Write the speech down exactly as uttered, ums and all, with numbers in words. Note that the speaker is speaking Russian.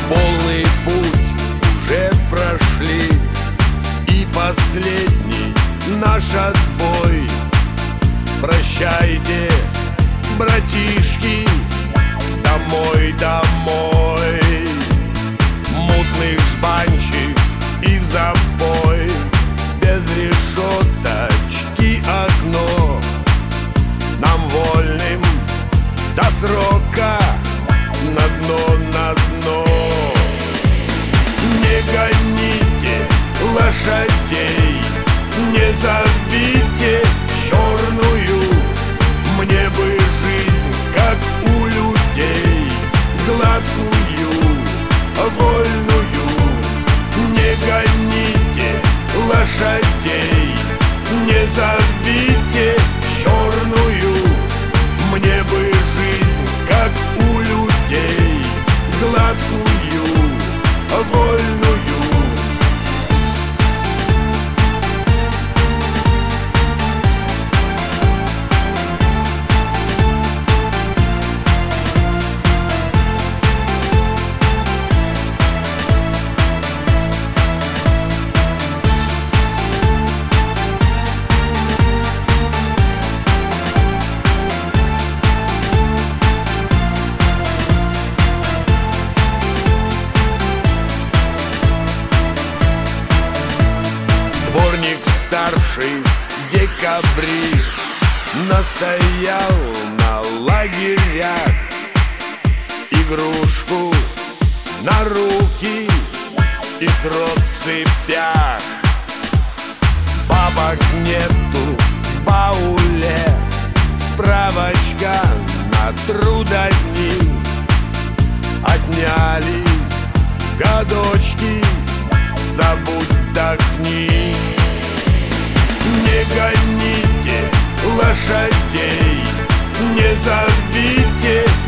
Полный путь уже прошли, и последний наш отбой. Прощайте, братишки, домой, домой. Мутный жбанчик и в запой, без решеточки окно. Нам вольным до срока на дно, на дно. Не гоните лошадей, не зовите черную. Мне бы жизнь, как у людей, гладкую, вольную. Не гоните лошадей, не зовите черную. Мне бы жизнь, как у людей, гладкую, вольную. Дворник старший, декабрист, настоял на лагерях. Игрушку на руки и срок в цепях. Бабок нету в бауле, справочка на трудодни. Отняли годочки, забудь, вдохни. Не гоните лошадей, не зовите